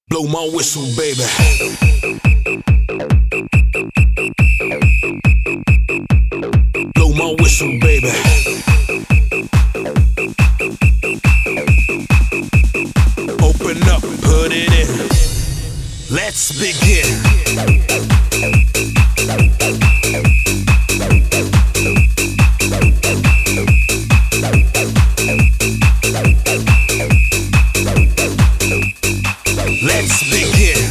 Blow my whistle, baby. Blow my whistle, baby. Open up, put it in. Let's begin. Let's begin.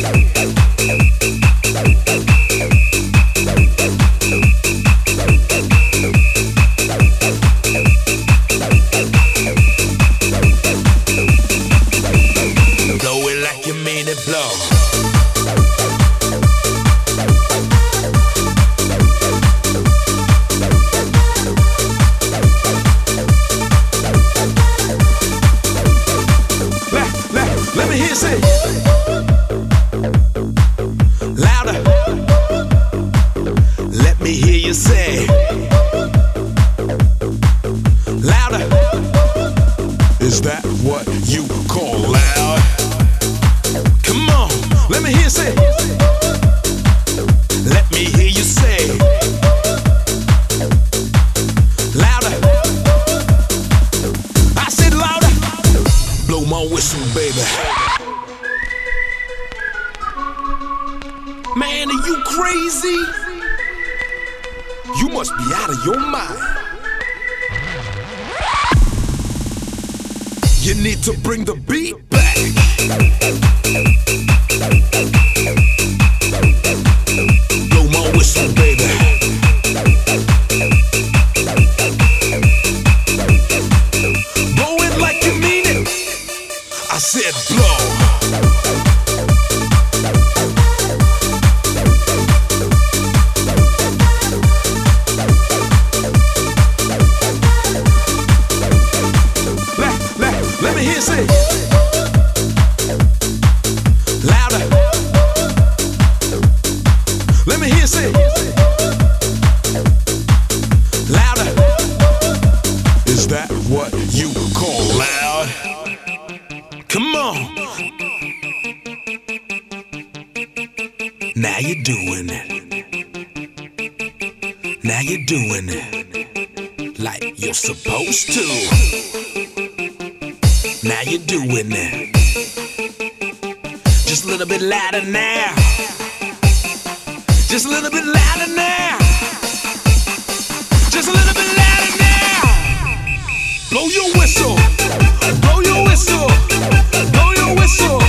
Blow it like you mean it, blow. Let me hear you say louder. Let me hear you say louder. Is that what you call loud? Come on, let me hear you say. Let me hear you say louder. I said louder. Blow my whistle, baby. Man, are you crazy? You must be out of your mind. You need to bring the beat back. Blow my whistle, baby. Blow it like you mean it. I said blow. Let me hear you say louder. Let me hear you say louder. Is that what you call loud? Come on. Now you're doing it. Now you're doing it like you're supposed to. Now you're doing it. Just a little bit louder now. Just a little bit louder now. Just a little bit louder now. Blow your whistle. Blow your whistle. Blow your whistle.